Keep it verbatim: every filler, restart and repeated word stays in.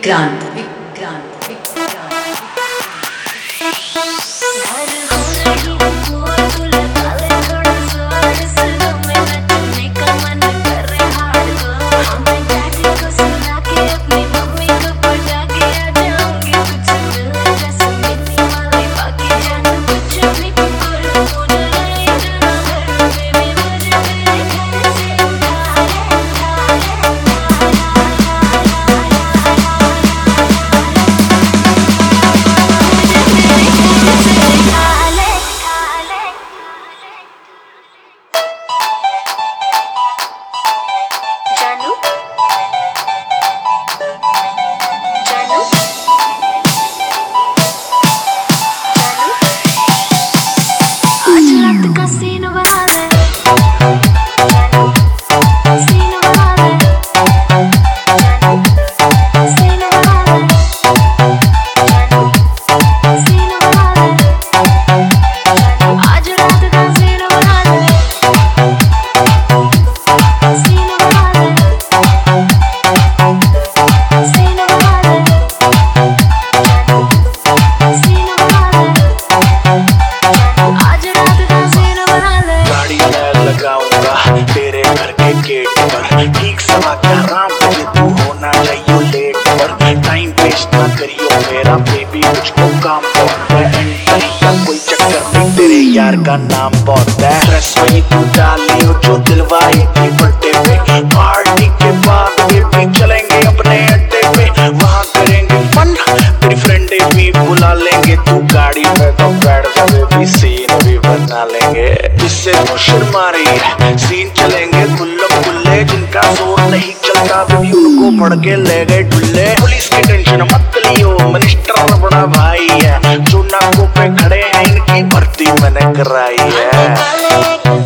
विक्रांत विक्रांत विक्रांत तेरे घर के गेट पर ठीक सवा ग्यारह बजे तू होना चाहिए लेट पर। टाइम वेस्ट ना करियो मेरा बेबी, मुझको काम बहुत है। एंट्री का कोई चक्कर नहीं, तेरे यार का नाम बहुत है। ड्रेस वही तू डाल लियो जो दिलवाई थी बर्थडे पे। पार्टी के बाद बेबी चलेंगे अपने अड्डे पे, वहाँ करेंगे फन। तेरी फ्रेंडे भी बुला लेंगे, तू गाड़ी में तो बैठ जा बेबी, सीन भी बना लेंगे। इससे तो शर्मा रही है, सीन चलेंगे खुल्लम खुल्ले। जिनका जोर नहीं चलता बेबी उनको पड़ के ले गए ढुल्ले। पुलिस की टेंशन मत लियो, मिनिस्टर बड़ा भाई है। जो नाकों पे खड़े हैं इनकी भर्ती मैंने कराई है।